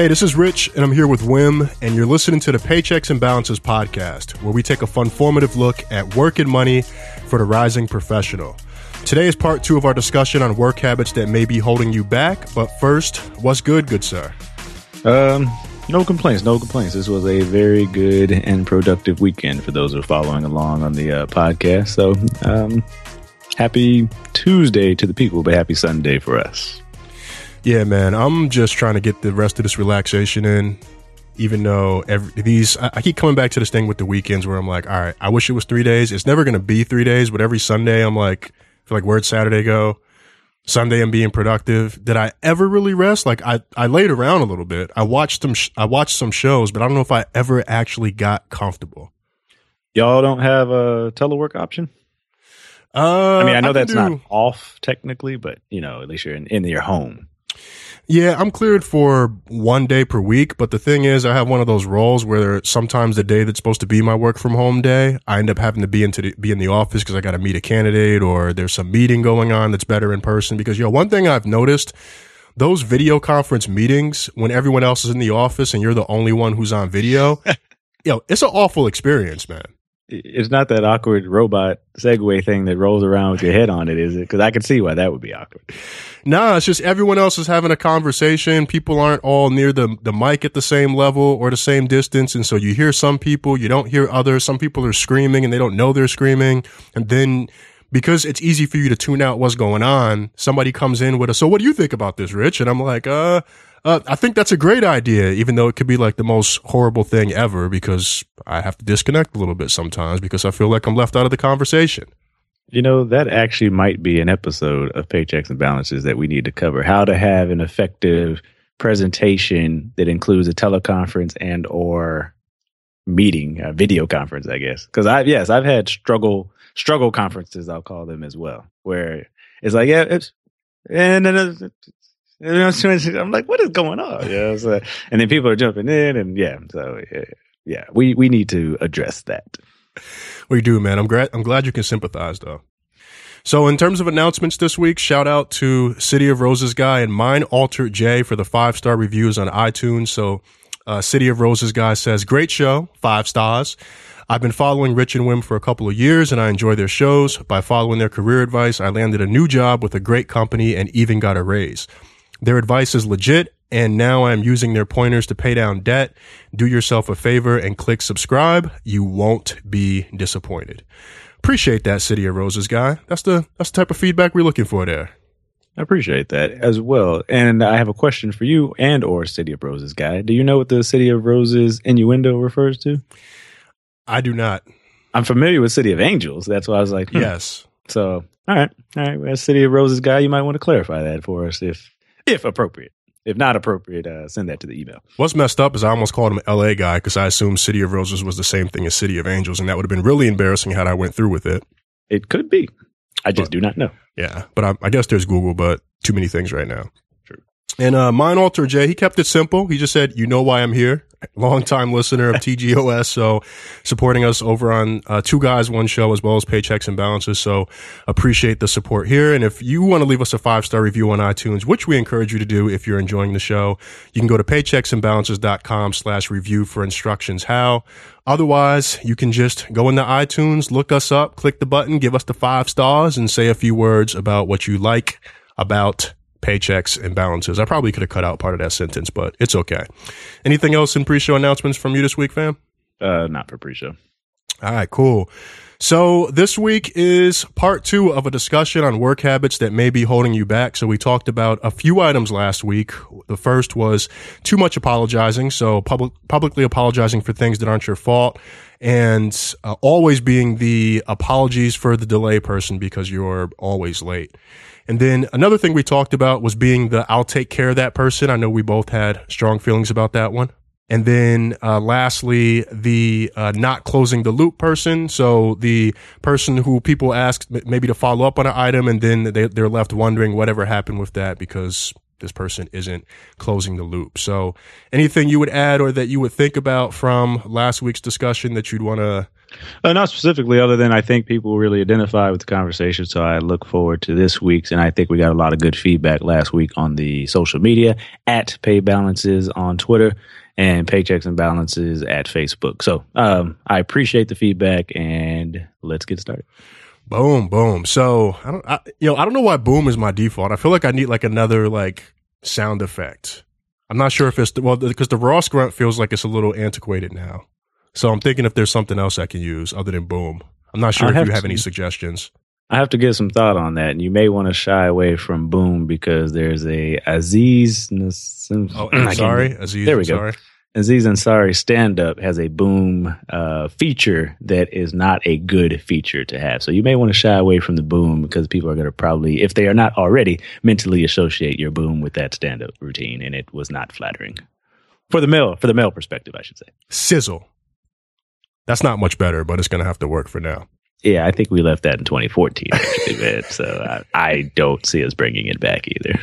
Hey, this is Rich, and I'm here with Wim, and you're listening to the Paychecks and Balances podcast, where we take a fun-formative look at work and money for the rising professional. Today is part 2 of our discussion on work habits that may be holding you back, but first, what's good sir? No complaints. This was a very good and productive weekend for those who are following along on the podcast. So, happy Tuesday to the people, but happy Sunday for us. Yeah, man, I'm just trying to get the rest of this relaxation in, even though I keep coming back to this thing with the weekends where I'm like, all right, I wish it was 3 days. It's never going to be 3 days, but every Sunday I'm like, I feel like, where'd Saturday go? Sunday I'm being productive. Did I ever really rest? Like I laid around a little bit. I watched some shows, but I don't know if I ever actually got comfortable. Y'all don't have a telework option? I mean, I know that's not off technically, but at least you're in your home. Yeah, I'm cleared for 1 day per week, but the thing is, I have one of those roles where sometimes the day that's supposed to be my work from home day, I end up having to be in the office because I got to meet a candidate or there's some meeting going on that's better in person. Because one thing I've noticed, those video conference meetings when everyone else is in the office and you're the only one who's on video, it's an awful experience, man. It's not that awkward robot Segway thing that rolls around with your head on it, is it? Because I can see why that would be awkward. Nah, it's just everyone else is having a conversation. People aren't all near the mic at the same level or the same distance. And so you hear some people, you don't hear others. Some people are screaming and they don't know they're screaming. And then because it's easy for you to tune out what's going on, somebody comes in with so what do you think about this, Rich? And I'm like, I think that's a great idea, even though it could be like the most horrible thing ever because I have to disconnect a little bit sometimes because I feel like I'm left out of the conversation. That actually might be an episode of Paychecks and Balances that we need to cover. How to have an effective presentation that includes a teleconference and or meeting, video conference, I guess. Because I've had struggle conferences, I'll call them as well, where it's like, I'm like, what is going on? So, and then people are jumping in, and we need to address that. We do, man. I'm glad you can sympathize, though. So in terms of announcements this week, shout out to City of Roses guy and Mine Alter J for the 5-star reviews on iTunes. So City of Roses guy says, great show, 5 stars. I've been following Rich and Wim for a couple of years and I enjoy their shows. By following their career advice, I landed a new job with a great company and even got a raise. Their advice is legit, and now I'm using their pointers to pay down debt. Do yourself a favor and click subscribe. You won't be disappointed. Appreciate that, City of Roses guy. That's the type of feedback we're looking for there. I appreciate that as well. And I have a question for you and or City of Roses guy. Do you know what the City of Roses innuendo refers to? I do not. I'm familiar with City of Angels. That's why I was like, yes. So, all right. Well, City of Roses guy, you might want to clarify that for us if appropriate. If not appropriate, send that to the email. What's messed up is I almost called him LA guy because I assumed City of Roses was the same thing as City of Angels, and that would have been really embarrassing had I went through with it. It could be. I just do not know. Yeah, but I guess there's Google, but too many things right now. True. And Mine Alter J, he kept it simple. He just said, you know why I'm here. Longtime listener of TGOS, so supporting us over on Two Guys, One Show, as well as Paychecks and Balances. So appreciate the support here. And if you want to leave us a 5-star review on iTunes, which we encourage you to do if you're enjoying the show, you can go to paychecksandbalances.com/review for instructions how. Otherwise, you can just go into iTunes, look us up, click the button, give us the 5 stars, and say a few words about what you like about Paychecks and Balances. I probably could have cut out part of that sentence, but it's okay. Anything else in pre-show announcements from you this week, fam? Not for pre-show. All right, cool. So this week is part 2 of a discussion on work habits that may be holding you back. So we talked about a few items last week. The first was too much apologizing. So publicly apologizing for things that aren't your fault, and always being the apologies for the delay person because you're always late. And then another thing we talked about was being the I'll take care of that person. I know we both had strong feelings about that one. And then lastly, the not closing the loop person. So the person who people ask maybe to follow up on an item and then they're left wondering whatever happened with that because this person isn't closing the loop. So anything you would add or that you would think about from last week's discussion that you'd want to Not specifically, other than I think people really identify with the conversation. So I look forward to this week's, and I think we got a lot of good feedback last week on the social media at Pay Balances on Twitter and Paychecks and Balances at Facebook. So I appreciate the feedback, and let's get started. Boom, boom. So I don't know why boom is my default. I feel like I need like another like sound effect. I'm not sure if it's because the Ross grunt feels like it's a little antiquated now. So I'm thinking if there's something else I can use other than boom. I'm not sure if you have any suggestions. I have to give some thought on that, and you may want to shy away from boom because there's a Aziz. Ansari. Aziz. There we go. Ansari. Aziz Ansari stand-up has a boom feature that is not a good feature to have. So you may want to shy away from the boom because people are going to probably, if they are not already, mentally associate your boom with that stand-up routine, and it was not flattering for the male perspective, I should say. Sizzle. That's not much better, but it's going to have to work for now. Yeah, I think we left that in 2014, actually, man. So I don't see us bringing it back either.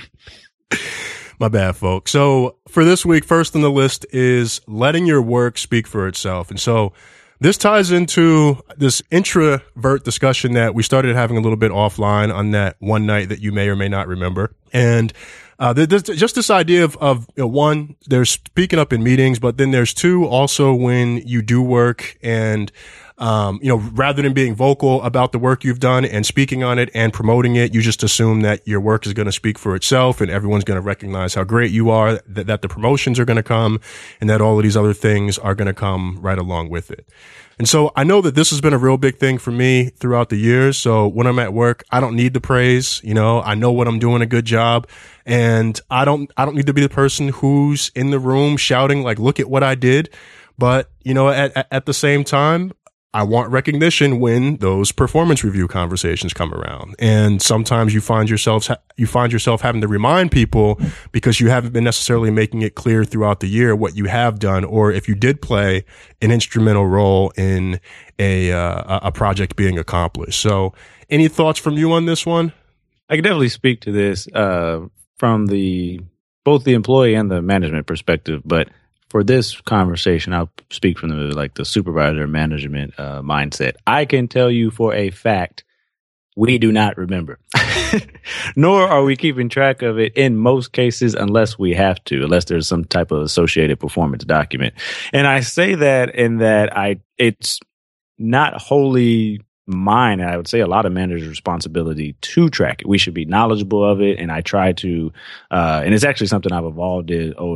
My bad, folks. So for this week, first on the list is letting your work speak for itself. And so this ties into this introvert discussion that we started having a little bit offline on that one night that you may or may not remember. And just this idea of one, there's speaking up in meetings, but then there's two, also when you do work and rather than being vocal about the work you've done and speaking on it and promoting it, you just assume that your work is going to speak for itself and everyone's going to recognize how great you are, that the promotions are going to come and that all of these other things are going to come right along with it. And so I know that this has been a real big thing for me throughout the years. So when I'm at work, I don't need the praise. I know what I'm doing a good job, and I don't need to be the person who's in the room shouting like, look at what I did. But, at the same time, I want recognition when those performance review conversations come around. And sometimes you find yourself having to remind people because you haven't been necessarily making it clear throughout the year what you have done, or if you did play an instrumental role in a project being accomplished. So any thoughts from you on this one? I can definitely speak to this from both the employee and the management perspective, but for this conversation, I'll speak from the supervisor management mindset. I can tell you for a fact, we do not remember, nor are we keeping track of it in most cases unless we have to, unless there's some type of associated performance document. And I say that in that it's not wholly mine, and I would say a lot of managers' responsibility to track it. We should be knowledgeable of it, and I try to, and it's actually something I've evolved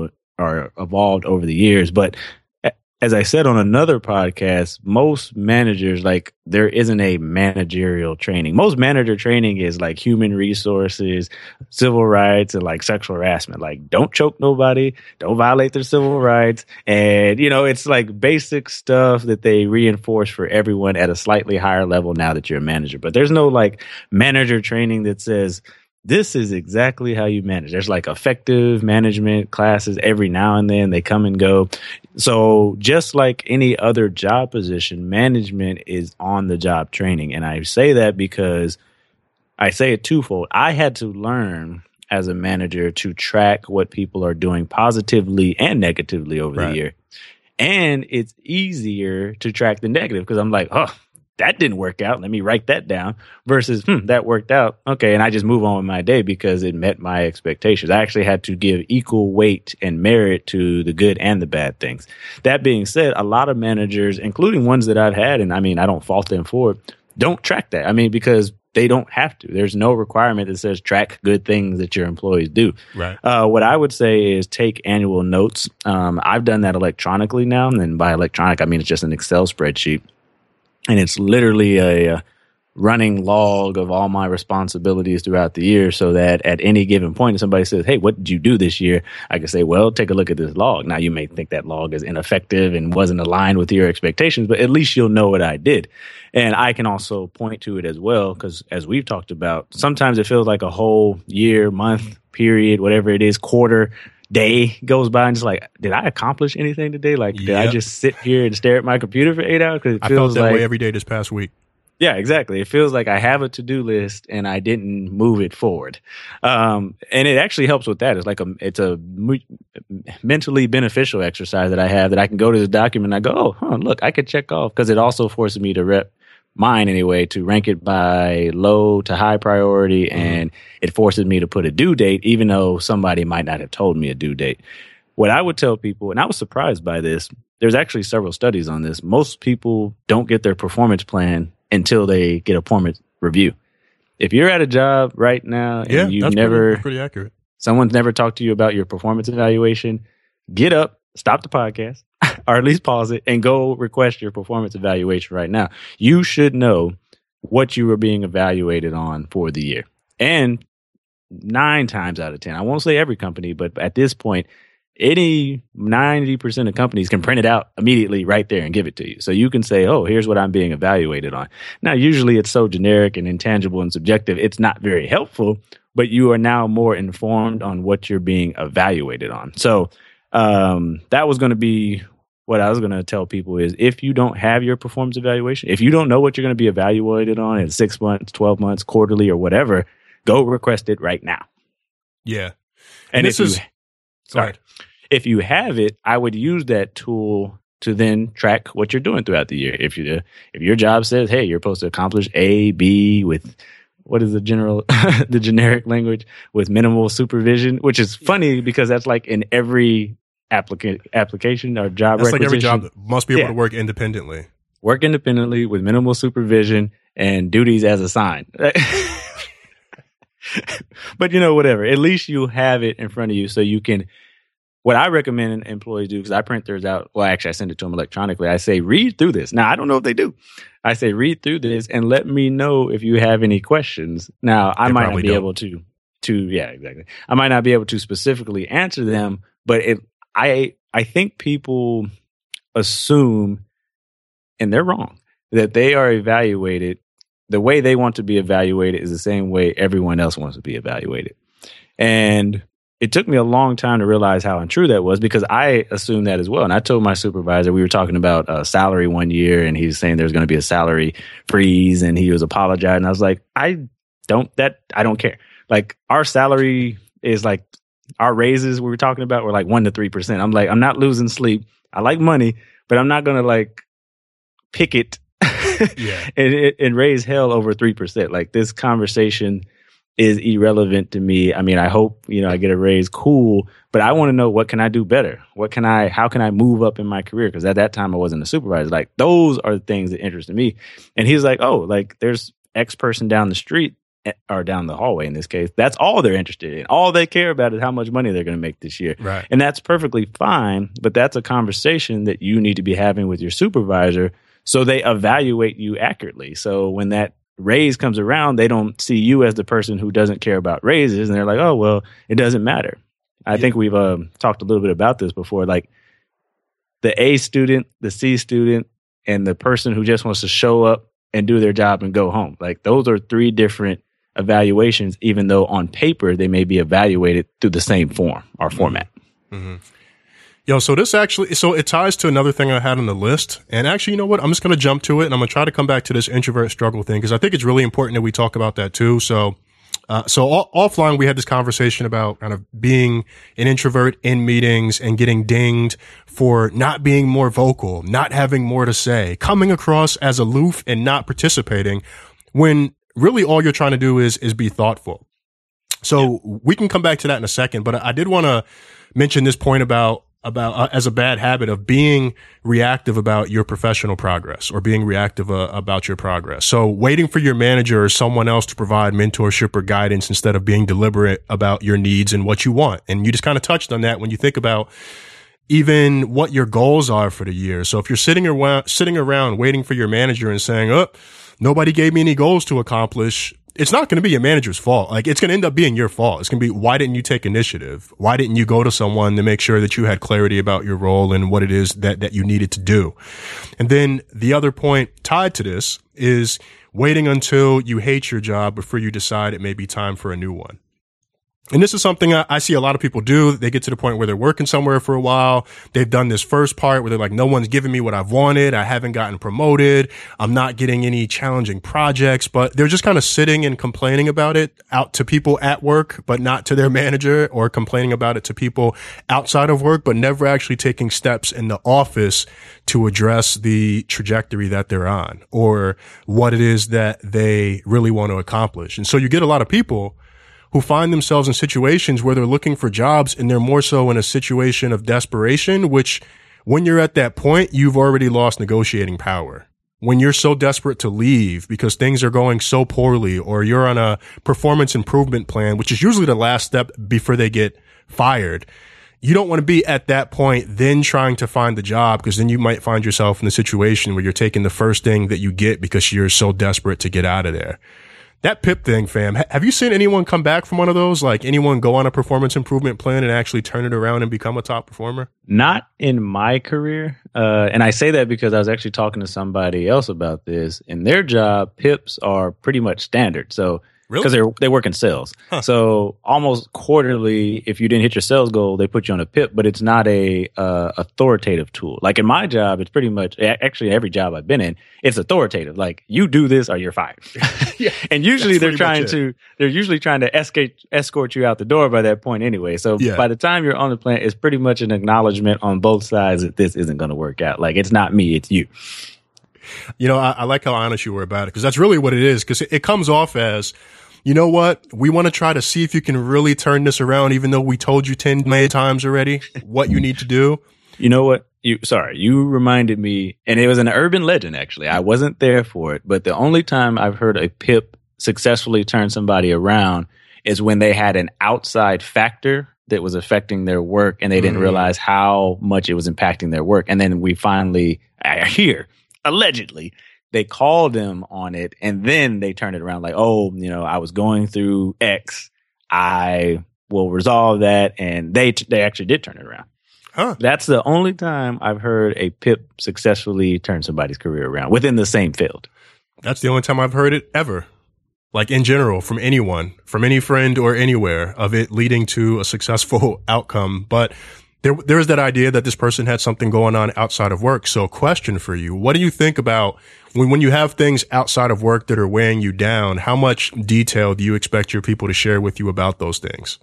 over the years. But as I said on another podcast, most managers, there isn't a managerial training. Most manager training is like human resources, civil rights, and sexual harassment. Don't choke nobody, don't violate their civil rights. And, it's basic stuff that they reinforce for everyone at a slightly higher level now that you're a manager. But there's no manager training that says, this is exactly how you manage. There's effective management classes every now and then. They come and go. So just like any other job position, management is on the job training. And I say that because I say it twofold. I had to learn as a manager to track what people are doing positively and negatively over the year. And it's easier to track the negative because I'm like, that didn't work out. Let me write that down versus, that worked out. Okay. And I just move on with my day because it met my expectations. I actually had to give equal weight and merit to the good and the bad things. That being said, a lot of managers, including ones that I've had, and I don't fault them for it, don't track that. Because they don't have to. There's no requirement that says track good things that your employees do. Right. What I would say is take annual notes. I've done that electronically now. And by electronic, I mean it's just an Excel spreadsheet. And it's literally a running log of all my responsibilities throughout the year so that at any given point, if somebody says, hey, what did you do this year? I can say, well, take a look at this log. Now, you may think that log is ineffective and wasn't aligned with your expectations, but at least you'll know what I did. And I can also point to it as well, because as we've talked about, sometimes it feels like a whole year, month, period, whatever it is, quarter, day goes by and just did I accomplish anything today? Did I just sit here and stare at my computer for 8 hours? 'Cause I felt that way every day this past week. Yeah, exactly. It feels like I have a to-do list and I didn't move it forward. And it actually helps with that. It's a mentally beneficial exercise that I have, that I can go to the document and I go, oh, look, I could check off, because it also forces me to mine anyway, to rank it by low to high priority. And it forces me to put a due date, even though somebody might not have told me a due date. What I would tell people, and I was surprised by this, there's actually several studies on this. Most people don't get their performance plan until they get a performance review. If you're at a job right now and you've never, pretty accurate. Someone's never talked to you about your performance evaluation, get up, stop the podcast, or at least pause it and go request your performance evaluation right now. You should know what you are being evaluated on for the year. And 9 times out of 10, I won't say every company, but at this point, any 90% of companies can print it out immediately right there and give it to you. So you can say, oh, here's what I'm being evaluated on. Now, usually it's so generic and intangible and subjective, it's not very helpful, but you are now more informed on what you're being evaluated on. So that was going to be what I was going to tell people is, if you don't have your performance evaluation, if you don't know what you're going to be evaluated on in 6 months, 12 months, quarterly, or whatever, go request it right now. Yeah. And if you have it, I would use that tool to then track what you're doing throughout the year. If your job says, hey, you're supposed to accomplish A, B with, what is the generic language, with minimal supervision, which is funny because that's like in every application or job requisition. That's like every job must be able to work independently. Work independently with minimal supervision and duties as assigned. But whatever. At least you have it in front of you so you can. What I recommend employees do, because I print theirs out. Well, actually, I send it to them electronically. I say, read through this. Now, I don't know if they do. I say, read through this and let me know if you have any questions. Now, I might not be able to. Yeah, exactly. I might not be able to specifically answer them, but I think people assume, and they're wrong, that they are evaluated. The way they want to be evaluated is the same way everyone else wants to be evaluated. And it took me a long time to realize how untrue that was, because I assumed that as well. And I told my supervisor, we were talking about salary one year, and he was saying there's going to be a salary freeze, and he was apologizing. I was like, I don't care. Like, our salary is like, our raises we were talking about were like 1% to 3%. I'm like, I'm not losing sleep. I like money, but I'm not going to like pick it and raise hell over 3%. Like, this conversation is irrelevant to me. I mean, I hope, I get a raise, cool, but I want to know, what can I do better? How can I move up in my career? Because at that time I wasn't a supervisor. Like, those are the things that interested me. And he's like, oh, like, there's X person down the street, or down the hallway in this case. That's all they're interested in. All they care about is how much money they're going to make this year. Right. And that's perfectly fine, but that's a conversation that you need to be having with your supervisor so they evaluate you accurately. So when that raise comes around, they don't see you as the person who doesn't care about raises, and they're like, oh, well, it doesn't matter. I think we've talked a little bit about this before, like the A student, the C student, and the person who just wants to show up and do their job and go home. Like, those are 3 different evaluations, even though on paper they may be evaluated through the same form or format. Mm-hmm. Yo, so it ties to another thing I had on the list. And actually, you know what? I'm just going to jump to it, and I'm going to try to come back to this introvert struggle thing, because I think it's really important that we talk about that too. So offline, we had this conversation about kind of being an introvert in meetings and getting dinged for not being more vocal, not having more to say, coming across as aloof and not participating, when really all you're trying to do is be thoughtful. So we can come back to that in a second, but I did want to mention this point about as a bad habit of being reactive about your professional progress, or being reactive about your progress. So waiting for your manager or someone else to provide mentorship or guidance instead of being deliberate about your needs and what you want. And you just kind of touched on that when you think about even what your goals are for the year. So if you're sitting around waiting for your manager and saying, oh, nobody gave me any goals to accomplish, it's not going to be your manager's fault. Like, it's going to end up being your fault. It's going to be, why didn't you take initiative? Why didn't you go to someone to make sure that you had clarity about your role and what it is that you needed to do? And then the other point tied to this is waiting until you hate your job before you decide it may be time for a new one. And this is something I see a lot of people do. They get to the point where they're working somewhere for a while. They've done this first part where they're like, no one's giving me what I've wanted. I haven't gotten promoted. I'm not getting any challenging projects, but they're just kind of sitting and complaining about it out to people at work, but not to their manager, or complaining about it to people outside of work, but never actually taking steps in the office to address the trajectory that they're on or what it is that they really want to accomplish. And so you get a lot of people who find themselves in situations where they're looking for jobs and they're more so in a situation of desperation, which when you're at that point, you've already lost negotiating power. When you're so desperate to leave because things are going so poorly, or you're on a performance improvement plan, which is usually the last step before they get fired, you don't want to be at that point then trying to find the job, because then you might find yourself in a situation where you're taking the first thing that you get because you're so desperate to get out of there. That PIP thing, fam, have you seen anyone come back from one of those? Like anyone go on a performance improvement plan and actually turn it around and become a top performer? Not in my career. And I say that because I was actually talking to somebody else about this. In their job, PIPs are pretty much standard. So because they work in sales. Huh. So almost quarterly, if you didn't hit your sales goal, they put you on a PIP, but it's not a authoritative tool. Like in my job, it's pretty much, actually every job I've been in, it's authoritative. Like you do this or you're fired. Yeah, and usually they're usually trying to escort you out the door by that point anyway. So by the time you're on the plan, it's pretty much an acknowledgement on both sides that this isn't going to work out. Like it's not me, it's you. You know, I like how honest you were about it, because that's really what it is, because it comes off as, you know what, we want to try to see if you can really turn this around, even though we told you 10 million times already what you need to do. You know what? You reminded me, and it was an urban legend, actually. I wasn't there for it, but the only time I've heard a PIP successfully turn somebody around is when they had an outside factor that was affecting their work, and they didn't realize how much it was impacting their work. And then I hear, allegedly, they called them on it, and then they turned it around like, oh, you know, I was going through X. I will resolve that. And they actually did turn it around. Huh. That's the only time I've heard a PIP successfully turn somebody's career around within the same field. That's the only time I've heard it ever. Like in general, from anyone, from any friend or anywhere, of it leading to a successful outcome. But there is that idea that this person had something going on outside of work. So question for you, what do you think about when you have things outside of work that are weighing you down? How much detail do you expect your people to share with you about those things?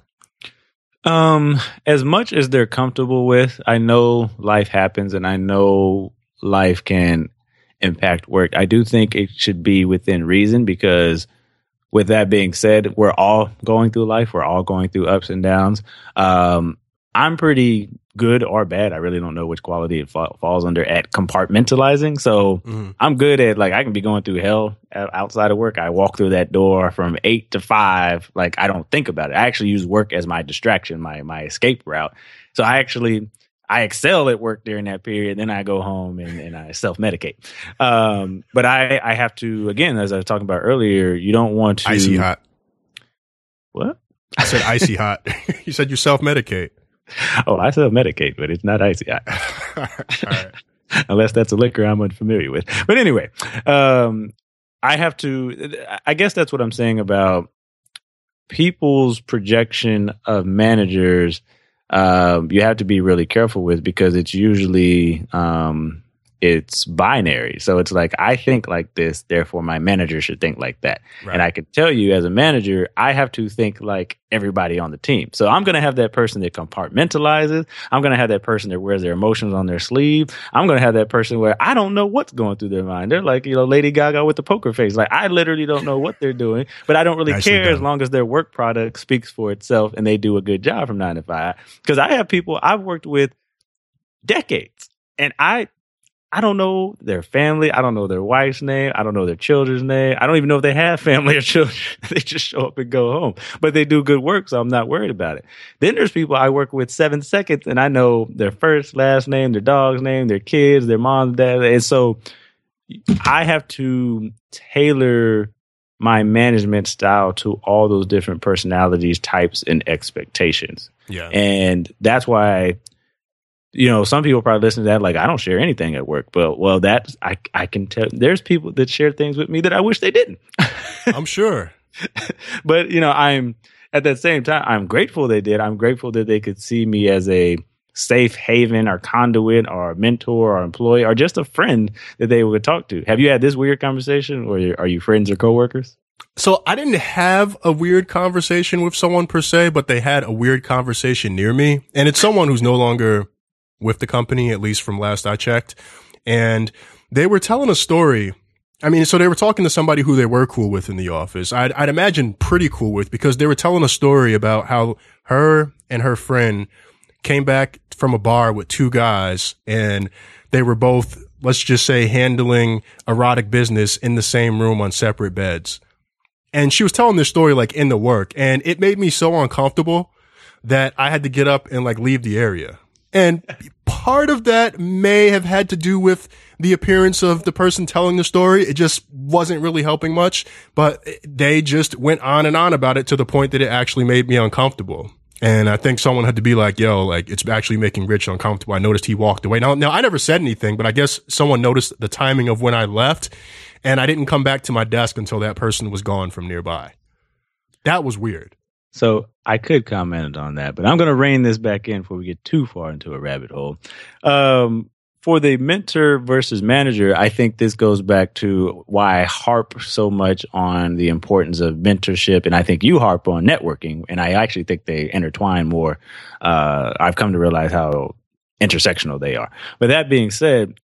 As much as they're comfortable with. I know life happens, and I know life can impact work. I do think it should be within reason, because with that being said, we're all going through life. We're all going through ups and downs. I'm pretty good or bad. I really don't know which quality it falls under at compartmentalizing. So I'm good at, like, I can be going through hell outside of work. I walk through that door from 8 to 5. Like, I don't think about it. I actually use work as my distraction, my escape route. So I excel at work during that period. Then I go home and I self-medicate. But I have to, again, as I was talking about earlier, you don't want to... Icy hot. What? I said icy hot. You said you self-medicate. Oh, I self-medicate, but it's not icy hot. All right. Unless that's a liquor I'm unfamiliar with. But anyway, I guess that's what I'm saying about people's projection of managers. You have to be really careful with, because it's usually it's binary. So it's like, I think like this, therefore my manager should think like that. Right. And I could tell you, as a manager, I have to think like everybody on the team. So I'm going to have that person that compartmentalizes. I'm going to have that person that wears their emotions on their sleeve. I'm going to have that person where I don't know what's going through their mind. They're like, Lady Gaga with the poker face. Like, I literally don't know what they're doing, but I don't really care as long as their work product speaks for itself and they do a good job from 9 to 5. Because I have people I've worked with decades, and I don't know their family. I don't know their wife's name. I don't know their children's name. I don't even know if they have family or children. They just show up and go home. But they do good work, so I'm not worried about it. Then there's people I work with 7 seconds, and I know their first, last name, their dog's name, their kids, their mom, dad. And so I have to tailor my management style to all those different personalities, types, and expectations. Yeah. And that's why... some people probably listen to that like, I don't share anything at work. But, that's, I can tell there's people that share things with me that I wish they didn't. I'm sure. But, at that same time, I'm grateful they did. I'm grateful that they could see me as a safe haven or conduit or mentor or employee or just a friend that they would talk to. Have you had this weird conversation, or are you friends or coworkers? So I didn't have a weird conversation with someone per se, but they had a weird conversation near me. And it's someone who's no longer with the company, at least from last I checked. And they were telling a story. I mean, so they were talking to somebody who they were cool with in the office. I'd imagine pretty cool with, because they were telling a story about how her and her friend came back from a bar with two guys, and they were both, let's just say, handling erotic business in the same room on separate beds. And she was telling this story like in the work, and it made me so uncomfortable that I had to get up and like leave the area. And part of that may have had to do with the appearance of the person telling the story. It just wasn't really helping much, but they just went on and on about it to the point that it actually made me uncomfortable. And I think someone had to be like, yo, like, it's actually making Rich uncomfortable. I noticed he walked away. Now, I never said anything, but I guess someone noticed the timing of when I left, and I didn't come back to my desk until that person was gone from nearby. That was weird. So I could comment on that, but I'm going to rein this back in before we get too far into a rabbit hole. For the mentor versus manager, I think this goes back to why I harp so much on the importance of mentorship. And I think you harp on networking. And I actually think they intertwine more. I've come to realize how intersectional they are. But that being said,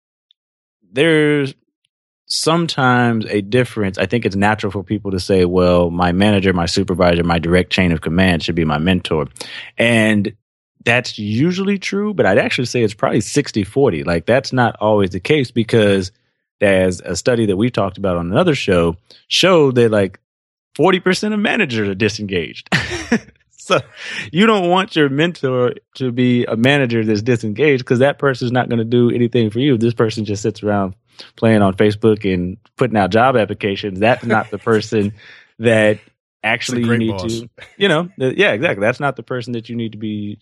there's sometimes a difference. I think it's natural for people to say, well, my manager, my supervisor, my direct chain of command should be my mentor. And that's usually true, but I'd actually say it's probably 60-40. Like, that's not always the case, because there's a study that we've talked about on another show showed that like 40% of managers are disengaged. So you don't want your mentor to be a manager that's disengaged, because that person's not going to do anything for you. This person just sits around playing on Facebook and putting out job applications. That's not the person that actually you need boss. to, yeah, exactly. That's not the person that you need to be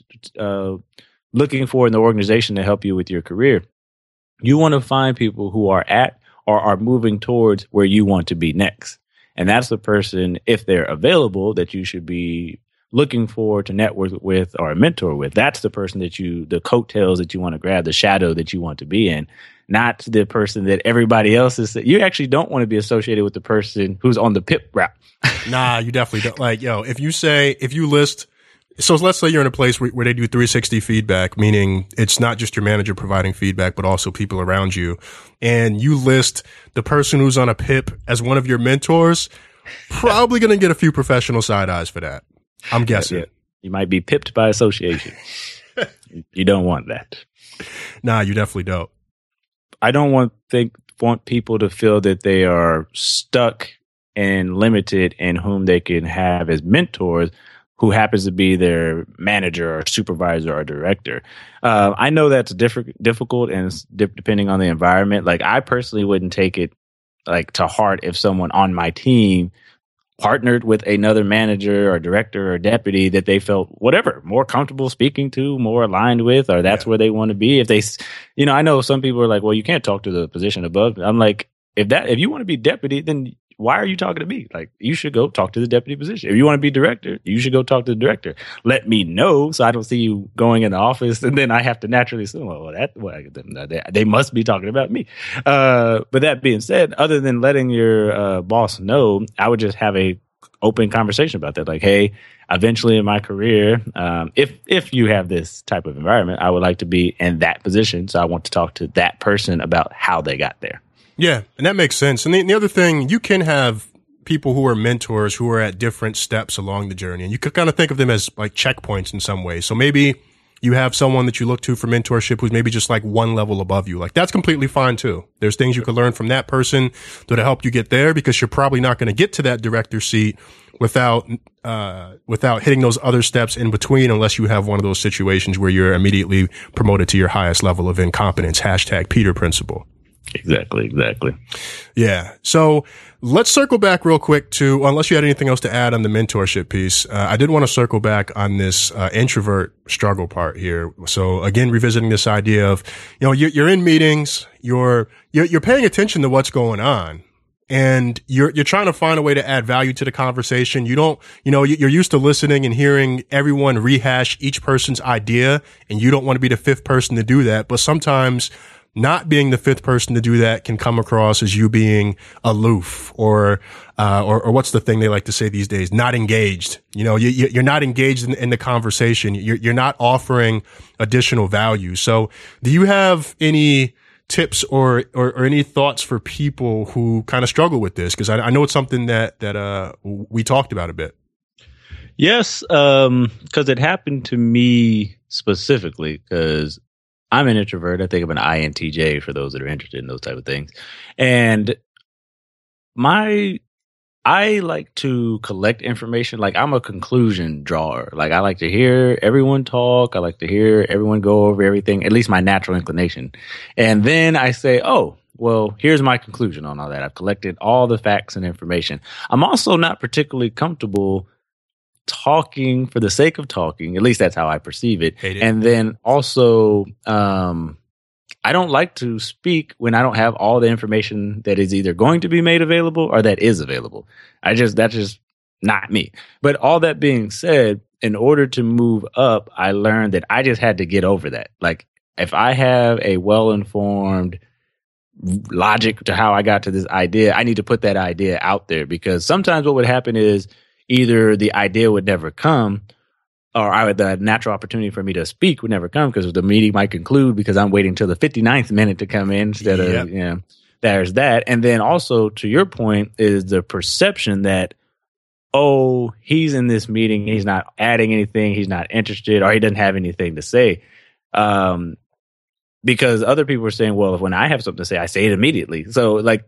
looking for in the organization to help you with your career. You want to find people who are at or are moving towards where you want to be next. And that's the person, if they're available, that you should be looking for to network with or mentor with. That's the person that the coattails that you want to grab, the shadow that you want to be in, not the person that everybody else is. You actually don't want to be associated with the person who's on the PIP route. Nah, you definitely don't. Like, yo, if you list, so let's say you're in a place where they do 360 feedback, meaning it's not just your manager providing feedback, but also people around you. And you list the person who's on a PIP as one of your mentors, probably going to get a few professional side eyes for that. I'm guessing. Yeah. You might be pipped by association. You don't want that. Nah, you definitely don't. I don't want people to feel that they are stuck and limited in whom they can have as mentors, who happens to be their manager or supervisor or director. I know that's difficult, and it's depending on the environment. Like, I personally wouldn't take it like to heart if someone on my team partnered with another manager or director or deputy that they felt more comfortable speaking to, more aligned with, or that's where they want to be. If they, I know some people are like, well, you can't talk to the position above. I'm like, if you want to be deputy, then why are you talking to me? Like, you should go talk to the deputy position. If you want to be director, you should go talk to the director. Let me know, so I don't see you going in the office, and then I have to naturally assume, they must be talking about me. But that being said, other than letting your boss know, I would just have a open conversation about that. Like, hey, eventually in my career, if you have this type of environment, I would like to be in that position. So I want to talk to that person about how they got there. Yeah, and that makes sense. And the other thing, you can have people who are mentors who are at different steps along the journey, and you could kind of think of them as like checkpoints in some ways. So maybe you have someone that you look to for mentorship who's maybe just like one level above you. Like, that's completely fine too. There's things you could learn from that person that'll help you get there, because you're probably not going to get to that director seat without hitting those other steps in between, unless you have one of those situations where you're immediately promoted to your highest level of incompetence. # Peter principle. Exactly. Yeah. So let's circle back real quick to, unless you had anything else to add on the mentorship piece. I did want to circle back on this introvert struggle part here. So again, revisiting this idea of, you're in meetings, you're paying attention to what's going on, and you're trying to find a way to add value to the conversation. You don't, you're used to listening and hearing everyone rehash each person's idea, and you don't want to be the fifth person to do that. But sometimes not being the fifth person to do that can come across as you being aloof or what's the thing they like to say these days? Not engaged. You're not engaged in the conversation. You're not offering additional value. So do you have any tips or any thoughts for people who kind of struggle with this? Because I know it's something that we talked about a bit. Yes, because it happened to me specifically because I'm an introvert. I think I'm an INTJ for those that are interested in those type of things. And I like to collect information. Like, I'm a conclusion drawer. Like, I like to hear everyone talk. I like to hear everyone go over everything, at least my natural inclination. And then I say, oh, well, here's my conclusion on all that. I've collected all the facts and information. I'm also not particularly comfortable talking for the sake of talking. At least that's how I perceive it. And then also, I don't like to speak when I don't have all the information that is either going to be made available or that is available. That's just not me. But all that being said, in order to move up, I learned that I just had to get over that. Like, if I have a well-informed logic to how I got to this idea, I need to put that idea out there, because sometimes what would happen is either the idea would never come, or the natural opportunity for me to speak would never come because the meeting might conclude because I'm waiting till the 59th minute to come in instead of, there's that. And then also, to your point, is the perception that, oh, he's in this meeting, he's not adding anything, he's not interested, or he doesn't have anything to say. Because other people are saying, well, when I have something to say, I say it immediately. So, like,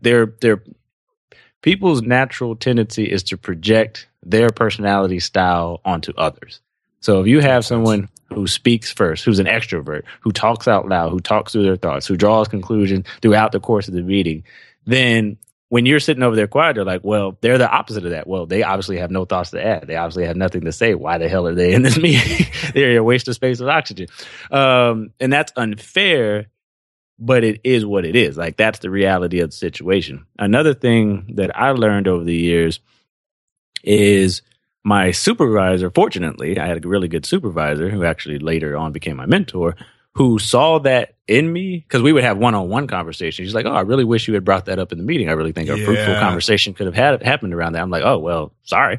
people's natural tendency is to project their personality style onto others. So if you have someone who speaks first, who's an extrovert, who talks out loud, who talks through their thoughts, who draws conclusions throughout the course of the meeting, then when you're sitting over there quiet, they're like, well, they're the opposite of that. Well, they obviously have no thoughts to add. They obviously have nothing to say. Why the hell are they in this meeting? They're a waste of space of oxygen. And that's unfair, but it is what it is. Like, that's the reality of the situation. Another thing that I learned over the years is my supervisor, fortunately, I had a really good supervisor who actually later on became my mentor, who saw that in me, because we would have one-on-one conversations. He's like, oh, I really wish you had brought that up in the meeting. I really think a fruitful conversation could have happened around that. I'm like, oh, well, sorry.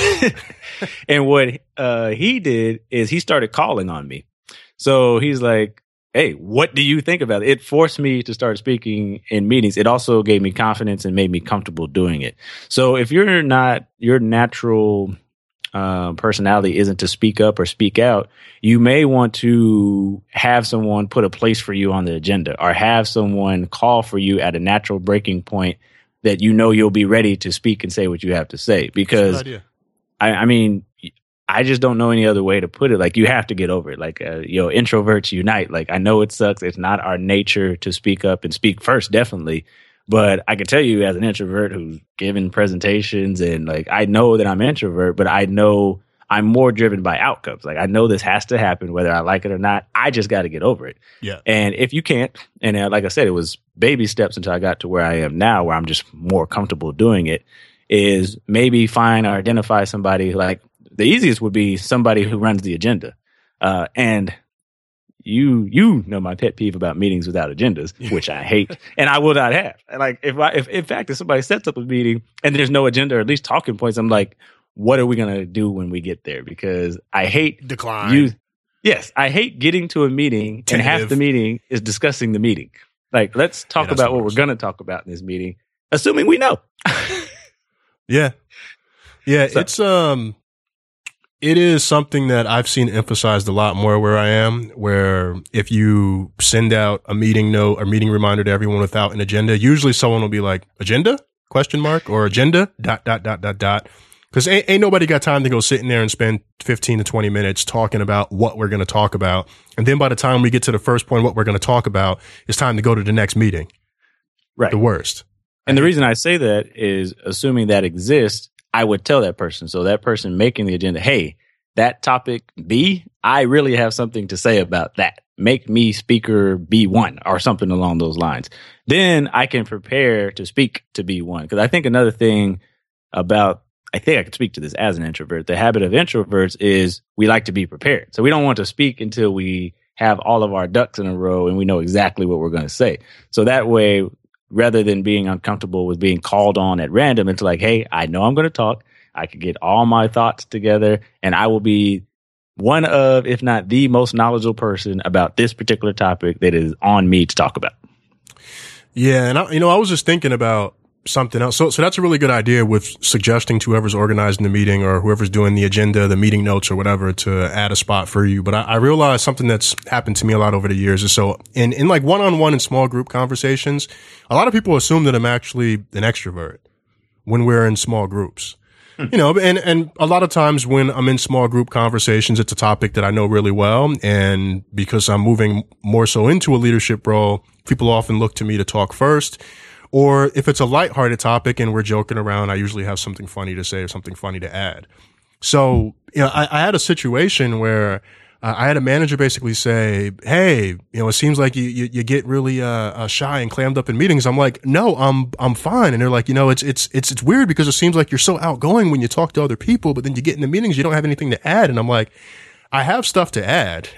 And what he did is he started calling on me. So he's like, hey, what do you think about it? It forced me to start speaking in meetings. It also gave me confidence and made me comfortable doing it. So if you're not, your natural personality isn't to speak up or speak out, you may want to have someone put a place for you on the agenda, or have someone call for you at a natural breaking point that you know you'll be ready to speak and say what you have to say. Because I mean, I just don't know any other way to put it. Like, you have to get over it. Like, introverts unite. Like, I know it sucks. It's not our nature to speak up and speak first, definitely. But I can tell you, as an introvert who's given presentations, and like, I know that I'm an introvert, but I know I'm more driven by outcomes. Like, I know this has to happen, whether I like it or not. I just got to get over it. Yeah. And if you can't, and like I said, it was baby steps until I got to where I am now, where I'm just more comfortable doing it, is maybe find or identify somebody. Like, the easiest would be somebody who runs the agenda. And you know my pet peeve about meetings without agendas, which I hate, and I will not have. Like, if in fact, if somebody sets up a meeting and there's no agenda or at least talking points, I'm like, what are we going to do when we get there? Because I hate decline. Yes, I hate getting to a meeting and half the meeting is discussing the meeting. Like, let's talk about what we're going to talk about in this meeting, assuming we know. Yeah. So, it is something that I've seen emphasized a lot more where I am, where if you send out a meeting note or meeting reminder to everyone without an agenda, usually someone will be like, agenda? ? Or agenda? ... Because ain't nobody got time to go sit in there and spend 15 to 20 minutes talking about what we're going to talk about. And then by the time we get to the first point, what we're going to talk about, it's time to go to the next meeting. Right. The worst. And the reason I say that is, assuming that exists, I would tell that person. So that person making the agenda, hey, that topic B, I really have something to say about that. make me speaker B1 or something along those lines. Then I can prepare to speak to B1. Because I think another thing about, I think I could speak to this as an introvert, the habit of introverts is we like to be prepared. So we don't want to speak until we have all of our ducks in a row and we know exactly what we're going to say. So that way, rather than being uncomfortable with being called on at random, it's like, hey, I know I'm going to talk. I can get all my thoughts together and I will be one of, if not the most knowledgeable person about this particular topic that is on me to talk about. Yeah. And I was just thinking about something else. So that's a really good idea with suggesting to whoever's organizing the meeting or whoever's doing the agenda, the meeting notes or whatever to add a spot for you. But I realized something that's happened to me a lot over the years is so in like one-on-one and small group conversations, a lot of people assume that I'm actually an extrovert when we're in small groups. And a lot of times when I'm in small group conversations, it's a topic that I know really well. And because I'm moving more so into a leadership role, people often look to me to talk first. Or if it's a lighthearted topic and we're joking around, I usually have something funny to say or something funny to add. So, I had a situation where I had a manager basically say, hey, it seems like you get really shy and clammed up in meetings. I'm like, no, I'm fine. And they're like, it's weird because it seems like you're so outgoing when you talk to other people, but then you get in the meetings, you don't have anything to add. And I'm like, I have stuff to add.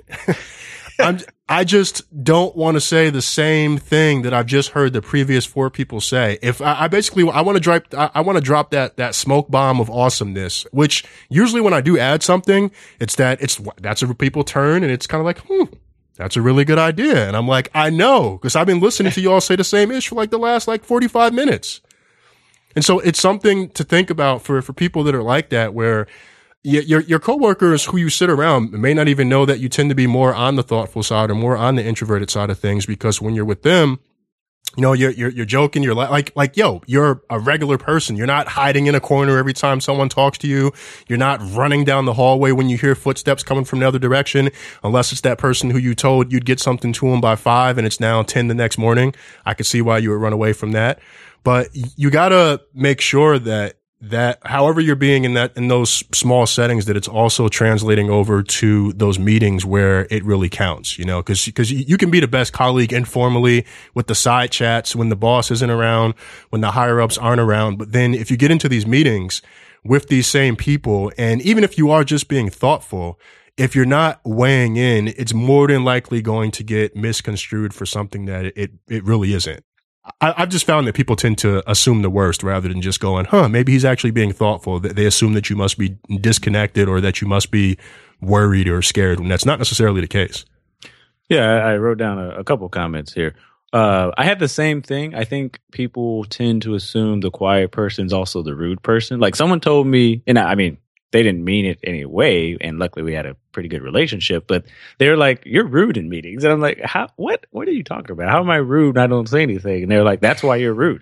I just don't want to say the same thing that I've just heard the previous 4 people say. If I want to drop that smoke bomb of awesomeness, which usually when I do add something, that's a people turn and it's kind of like, that's a really good idea. And I'm like, I know, because I've been listening to y'all say the same ish for like the last 45 minutes. And so it's something to think about for people that are like that, where your coworkers who you sit around may not even know that you tend to be more on the thoughtful side or more on the introverted side of things, because when you're with them, you're joking, you're like, yo, you're a regular person. You're not hiding in a corner every time someone talks to you. You're not running down the hallway when you hear footsteps coming from the other direction, unless it's that person who you told you'd get something to them by 5 and it's now 10 the next morning. I could see why you would run away from that. But you gotta make sure that however you're being in those small settings, that it's also translating over to those meetings where it really counts, cause you can be the best colleague informally with the side chats when the boss isn't around, when the higher ups aren't around. But then if you get into these meetings with these same people, and even if you are just being thoughtful, if you're not weighing in, it's more than likely going to get misconstrued for something that it really isn't. I've just found that people tend to assume the worst rather than just going, maybe he's actually being thoughtful. They assume that you must be disconnected or that you must be worried or scared, when that's not necessarily the case. Yeah, I wrote down a couple comments here. I had the same thing. I think people tend to assume the quiet person's also the rude person. Like someone told me, and I mean, they didn't mean it anyway, and luckily we had a pretty good relationship, but they're like, you're rude in meetings. And I'm like, what are you talking about? How am I rude and I don't say anything? And they're like, that's why you're rude.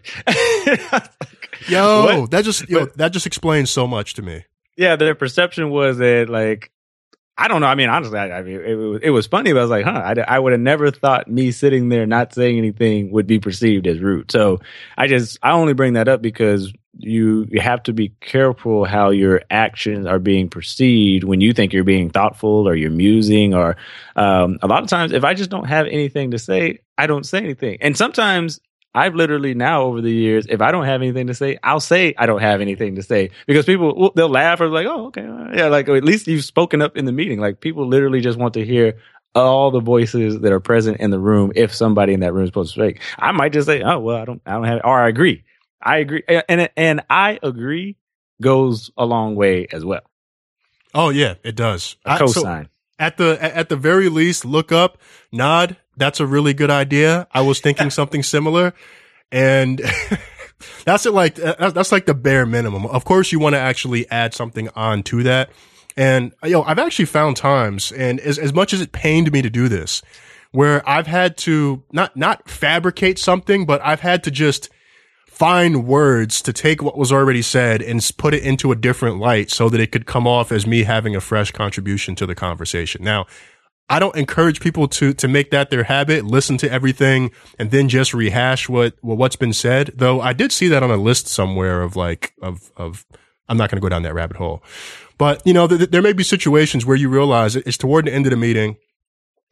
Yo, that just explains so much to me. Yeah, their perception was that, like, I don't know. I mean, honestly, it was funny, but I was like, I would have never thought me sitting there not saying anything would be perceived as rude. So I only bring that up because you have to be careful how your actions are being perceived when you think you're being thoughtful or you're musing, or a lot of times if I just don't have anything to say, I don't say anything. And sometimes I've literally now over the years, if I don't have anything to say, I'll say I don't have anything to say, because people, they'll laugh or like, oh, okay. Yeah. Like, at least you've spoken up in the meeting. Like, people literally just want to hear all the voices that are present in the room. If somebody in that room is supposed to speak, I might just say, oh, well, I don't have it. Or I agree. And I agree goes a long way as well. Oh yeah, it does. A cosign. So at the very least, look up, nod. That's a really good idea. I was thinking something similar, and that's like the bare minimum. Of course, you want to actually add something on to that. And I've actually found times, and as much as it pained me to do this, where I've had to not fabricate something, but I've had to just find words to take what was already said and put it into a different light so that it could come off as me having a fresh contribution to the conversation. Now, I don't encourage people to make that their habit, listen to everything and then just rehash what's been said. Though I did see that on a list somewhere of I'm not going to go down that rabbit hole, but there may be situations where you realize it's toward the end of the meeting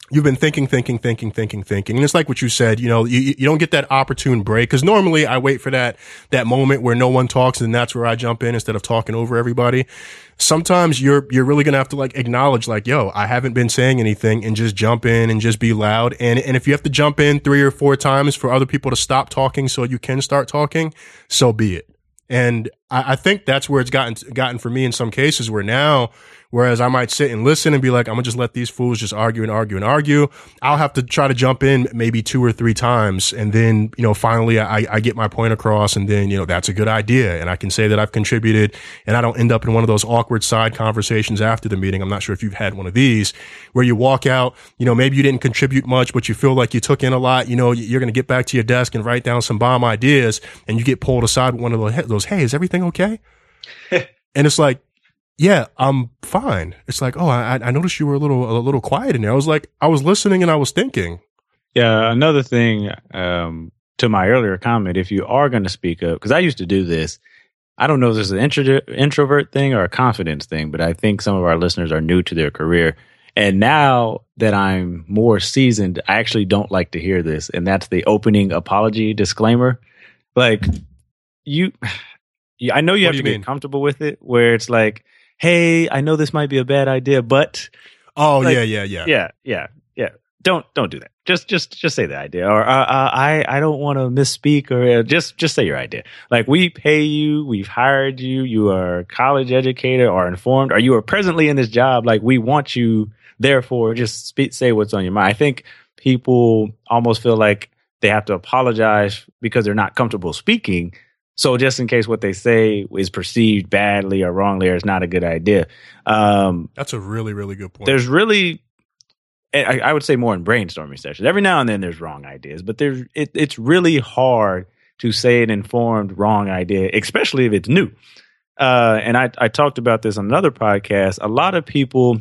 you've been thinking. And it's like what you said, you know, you don't get that opportune break. Cause normally I wait for that moment where no one talks and that's where I jump in instead of talking over everybody. Sometimes you're really going to have to like acknowledge like, yo, I haven't been saying anything, and just jump in and just be loud. And if you have to jump in 3 or 4 times for other people to stop talking so you can start talking, so be it. And I think that's where it's gotten for me in some cases, where now, whereas I might sit and listen and be like, I'm gonna just let these fools just argue. I'll have to try to jump in maybe 2 or 3 times. And then, you know, finally I get my point across, and then, you know, that's a good idea. And I can say that I've contributed, and I don't end up in one of those awkward side conversations after the meeting. I'm not sure if you've had one of these where you walk out, you know, maybe you didn't contribute much, but you feel like you took in a lot. You know, you're going to get back to your desk and write down some bomb ideas, and you get pulled aside with one of those, hey, is everything okay? And it's like, yeah, I'm fine. It's like, oh, I noticed you were a little quiet in there. I was like, I was listening and I was thinking. Yeah, another thing to my earlier comment, if you are going to speak up, because I used to do this. I don't know if this is an introvert thing or a confidence thing, but I think some of our listeners are new to their career. And now that I'm more seasoned, I actually don't like to hear this. And that's the opening apology disclaimer. Like, I know you have to get comfortable with it, where it's like, hey, I know this might be a bad idea, but like, yeah. Don't do that. Just say the idea, or I don't want to misspeak, or just say your idea. Like, we pay you, we've hired you, you are a college educator or informed, or you are presently in this job. Like, we want you, therefore, just say what's on your mind. I think people almost feel like they have to apologize because they're not comfortable speaking. So just in case what they say is perceived badly or wrongly, or it's not a good idea. That's a really, really good point. There's really, I would say more in brainstorming sessions. Every now and then there's wrong ideas, but it's really hard to say an informed wrong idea, especially if it's new. And I talked about this on another podcast. A lot of people,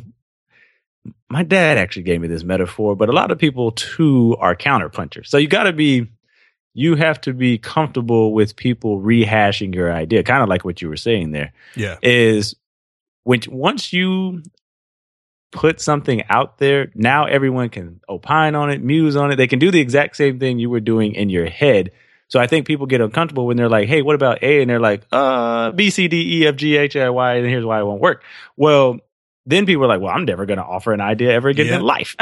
my dad actually gave me this metaphor, but a lot of people too are counterpunchers. So you have to be comfortable with people rehashing your idea, kind of like what you were saying there. Yeah. Is once you put something out there, now everyone can opine on it, muse on it. They can do the exact same thing you were doing in your head. So I think people get uncomfortable when they're like, hey, what about A? And they're like, B, C, D, E, F, G, H, I, Y, and here's why it won't work. Well, then people are like, well, I'm never going to offer an idea ever again in life.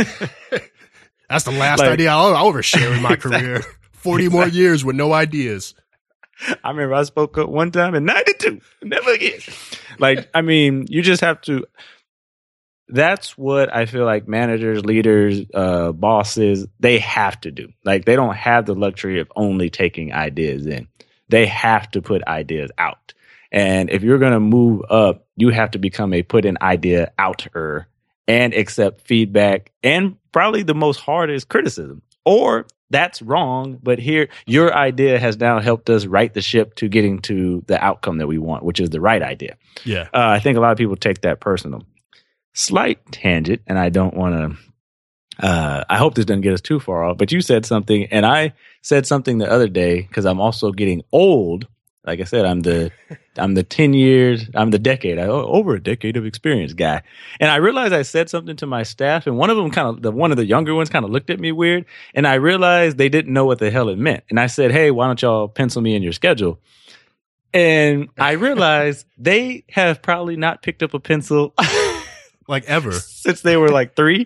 That's the last idea I'll ever share in my career. 40 more years with no ideas. I remember I spoke up one time in 92. Never again. Like, I mean, you just have to. That's what I feel like managers, leaders, bosses, they have to do. Like, they don't have the luxury of only taking ideas in. They have to put ideas out. And if you're going to move up, you have to become a put an idea outer and accept feedback. And probably the most hard is criticism. Or that's wrong, but here, your idea has now helped us right the ship to getting to the outcome that we want, which is the right idea. Yeah. I think a lot of people take that personal. Slight tangent, and I don't want to, I hope this doesn't get us too far off, but you said something, and I said something the other day, because I'm also getting old. Like I said, I'm the 10 years, I'm the decade, over a decade of experience guy. And I realized I said something to my staff, and one of them one of the younger ones kind of looked at me weird, and I realized they didn't know what the hell it meant. And I said, hey, why don't y'all pencil me in your schedule? And I realized they have probably not picked up a pencil like ever since they were like 3.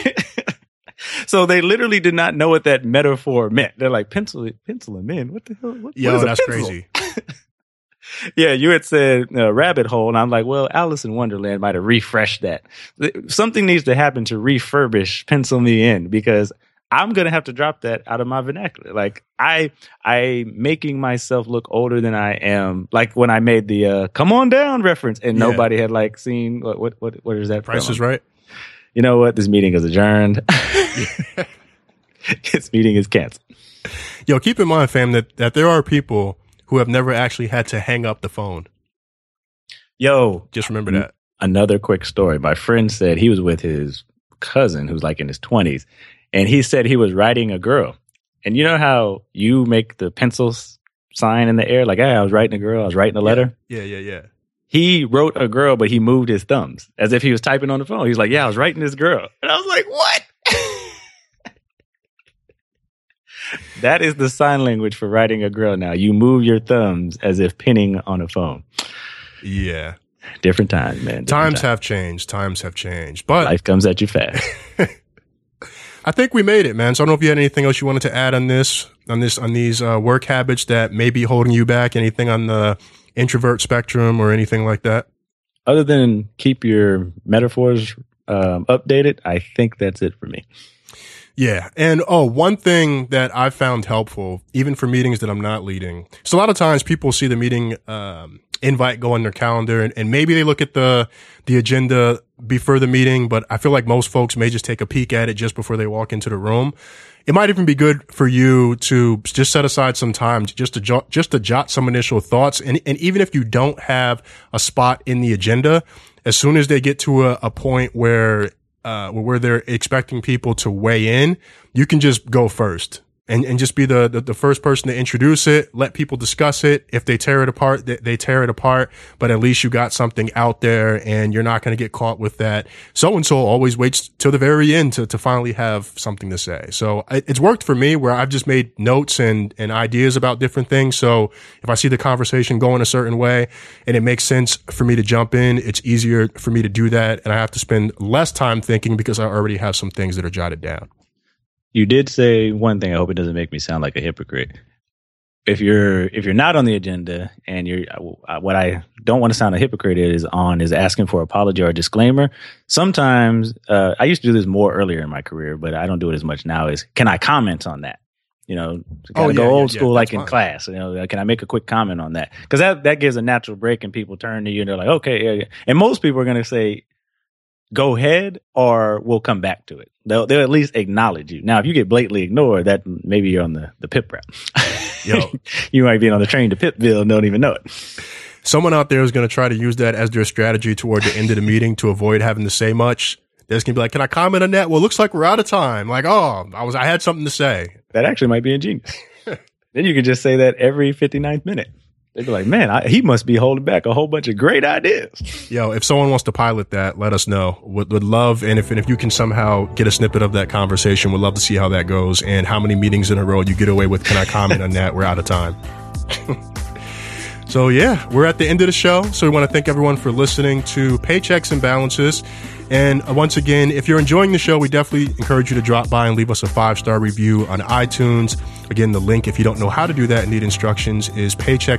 So they literally did not know what that metaphor meant. They're like, pencil him in. What the hell? What is that's pencil? Crazy. Yeah, you had said rabbit hole, and I'm like, well, Alice in Wonderland might have refreshed that. Something needs to happen to refurbish pencil me in, because I'm going to have to drop that out of my vernacular. Like, I making myself look older than I am. Like when I made the come on down reference, and nobody had like seen what is that? Price is Right. You know what? This meeting is adjourned. This meeting is canceled. Yo, keep in mind, fam, that there are people who have never actually had to hang up the phone. Yo, just remember that. Another quick story. My friend said he was with his cousin who's like in his 20s, and he said he was writing a girl. And you know how you make the pencil sign in the air? Like, hey, I was writing a girl. I was writing a letter. Yeah. He wrote a girl, but he moved his thumbs as if he was typing on the phone. He's like, yeah, I was writing this girl. And I was like, what? That is the sign language for writing a grill now. You move your thumbs as if pinning on a phone. Yeah. Different times, man. Times have changed. But life comes at you fast. I think we made it, man. So I don't know if you had anything else you wanted to add on these work habits that may be holding you back. Anything on the introvert spectrum or anything like that? Other than keep your metaphors updated, I think that's it for me. Yeah. And one thing that I found helpful, even for meetings that I'm not leading. So a lot of times people see the meeting invite go on their calendar and maybe they look at the agenda before the meeting, but I feel like most folks may just take a peek at it just before they walk into the room. It might even be good for you to just set aside some time just to jot some initial thoughts. And even if you don't have a spot in the agenda, as soon as they get to a point where they're expecting people to weigh in, you can just go first and just be the first person to introduce it, let people discuss it. If they tear it apart, they tear it apart, but at least you got something out there and you're not going to get caught with that. So-and-so always waits till the very end to finally have something to say. So it's worked for me where I've just made notes and ideas about different things. So if I see the conversation going a certain way and it makes sense for me to jump in, it's easier for me to do that. And I have to spend less time thinking because I already have some things that are jotted down. You did say one thing. I hope it doesn't make me sound like a hypocrite. If you're not on the agenda and what I don't want to sound a hypocrite is asking for apology or a disclaimer. Sometimes I used to do this more earlier in my career, but I don't do it as much now. Is can I comment on that? Go old school like in class. Can I make a quick comment on that? Because that gives a natural break and people turn to you and they're like, okay, yeah. And most people are going to say, go ahead, or we'll come back to it. They'll at least acknowledge you. Now, if you get blatantly ignored, that maybe you're on the PIP route. Yo, you might be on the train to Pipville and don't even know it. Someone out there is going to try to use that as their strategy toward the end of the meeting to avoid having to say much. They're just going to be like, can I comment on that? Well, it looks like we're out of time. Like, I had something to say. That actually might be ingenious. Then you can just say that every 59th minute. They'd be like, man, he must be holding back a whole bunch of great ideas. Yo, if someone wants to pilot that, let us know. Would love, and if you can somehow get a snippet of that conversation, we'd love to see how that goes and how many meetings in a row you get away with. Can I comment on that? We're out of time. So yeah, we're at the end of the show. So we want to thank everyone for listening to Paychecks and Balances. And once again, if you're enjoying the show, we definitely encourage you to drop by and leave us a 5-star review on iTunes. Again, the link, if you don't know how to do that and need instructions, is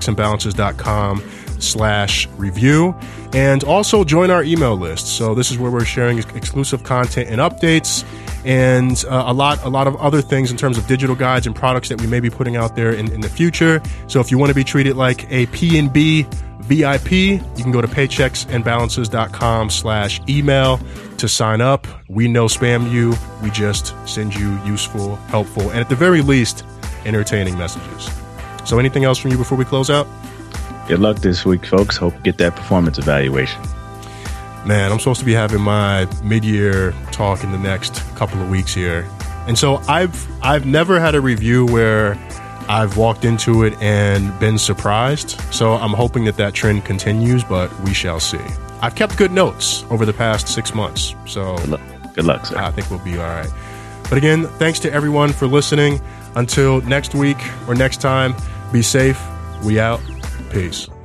paychecksandbalances.com/review. And also join our email list. So this is where we're sharing exclusive content and updates and a lot of other things in terms of digital guides and products that we may be putting out there in the future. So if you want to be treated like a P&B VIP, you can go to paychecksandbalances.com/email to sign up. We no spam you. We just send you useful, helpful, and at the very least, entertaining messages. So anything else from you before we close out? Good luck this week, folks. Hope you get that performance evaluation. Man, I'm supposed to be having my mid-year talk in the next couple of weeks here. And so I've never had a review where I've walked into it and been surprised. So I'm hoping that trend continues, but we shall see. I've kept good notes over the past 6 months. So good luck, sir. I think we'll be all right. But again, thanks to everyone for listening. Until next week or next time, be safe. We out. Peace.